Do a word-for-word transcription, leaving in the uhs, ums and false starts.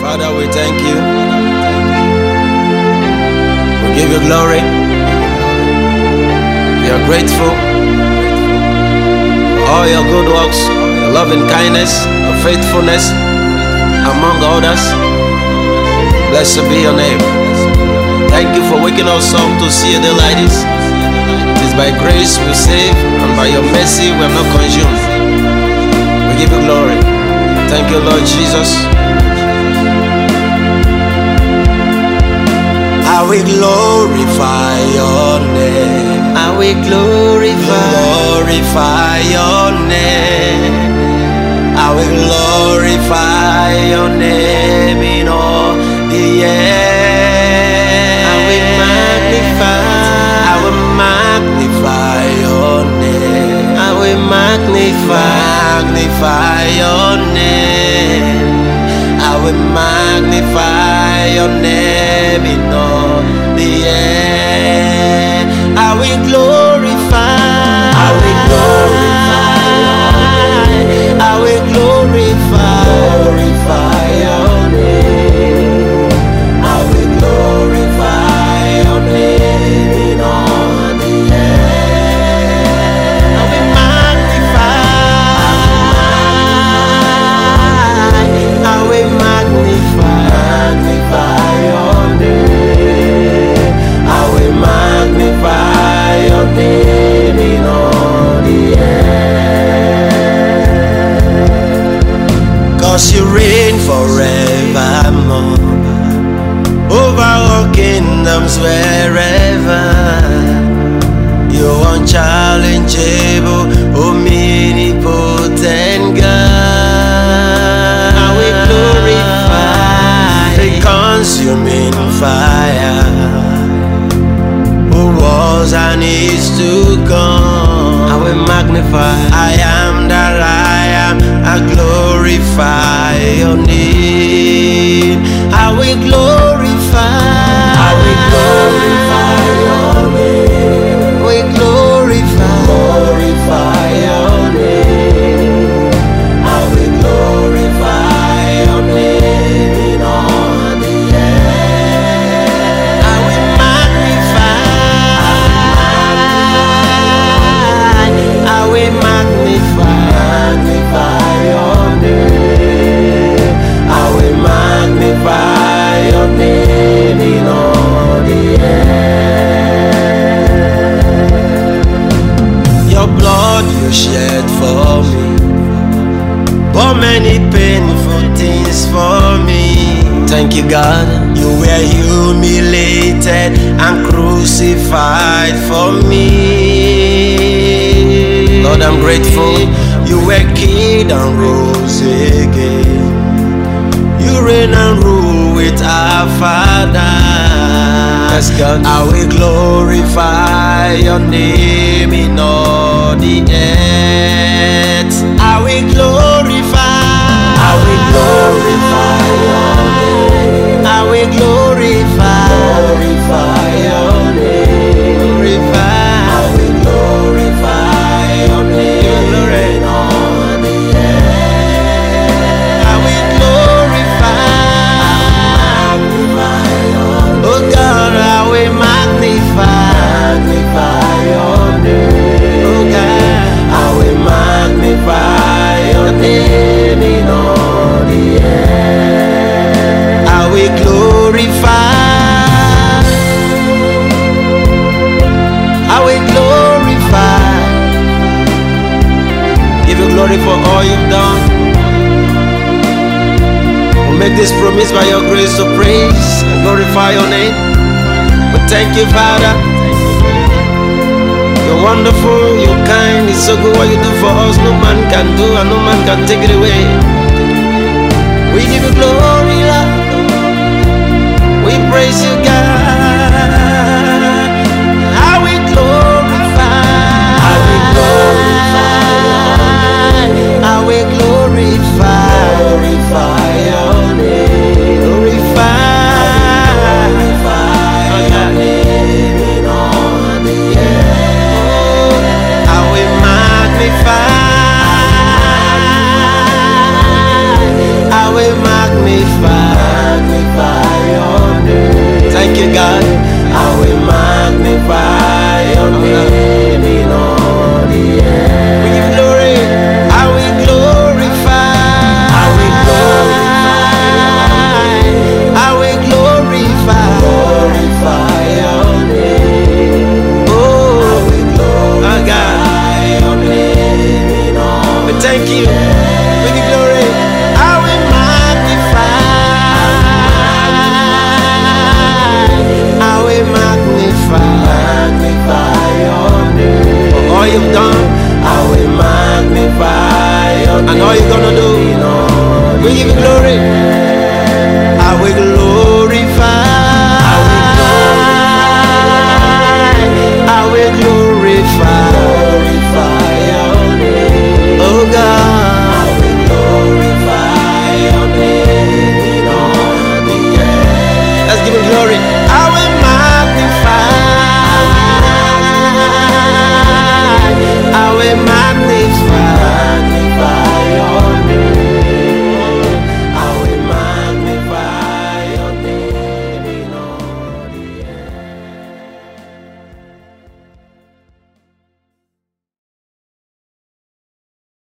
Father, we thank you. We give you glory. We are grateful for all your good works, your loving kindness, your faithfulness among others. Blessed be your name. Thank you for waking us up to see a day like this. It is by grace we save, and by your mercy we are not consumed. We give you glory. Thank you, Lord Jesus. I will glorify your name. I will glorify, glorify your name. I will glorify your name in all the earth. I will magnify, I will magnify your name. I will magnify, magnify your name. I will magnify your name in all the earth. I will glorify, I will glorify, I will glorify, glorify your name. I will glorify your name in all the earth. I will magnify, I will magnify, magnify your name. I will magnify your name in all the earth. Cause you reign forevermore over all kingdoms wherever. You're unchallengeable, omnipotent God. I will glorify the consuming fire who was and is to come. I will magnify, I am that I am. I glorify your name. I will glorify, I will glorify your name. We glorify, glorify your name. I will glorify your name in all the earth. I will magnify, I will magnify, magnify your name. I will magnify your name in all the earth. Your blood you shed for me, for many painful things for me. Thank you, God. You were humiliated and crucified for me. Lord, I'm grateful. You were killed and rose again. You reign and rule with our Father. Yes, God. I will glorify your name in all the earth. I will glorify, I will glorify your name. I will glorify, glorify your name. Glorify, I will glorify your name in all the earth. I will glorify, magnify your name. Oh God, I will magnify, magnify your name. Oh God, I will magnify your name in all the earth. I will glorify, I will glorify. Give you glory for all you've done. We'll make this promise by your grace to praise and glorify your name. We thank you, Father. You're wonderful, you're kind, it's so good what you do for us. No man can do and no man can take it away. We give you glory, Lord. We praise you, God. I will glorify, I will glorify, I will glorify, glorify your name. Glorify, glorify your name in all the earth. I will magnify, I will magnify. Thank you, God. I will magnify your name in all the earth. We give glory. I will glorify. I will glorify. I will glorify. Glorify your name. Oh, I will glorify your name in all. But thank you. We give glory. I will magnify. I will magnify. Magnify your name. For all you've done, I will magnify your name. And all you're gonna do, we give you glory. I will glorify.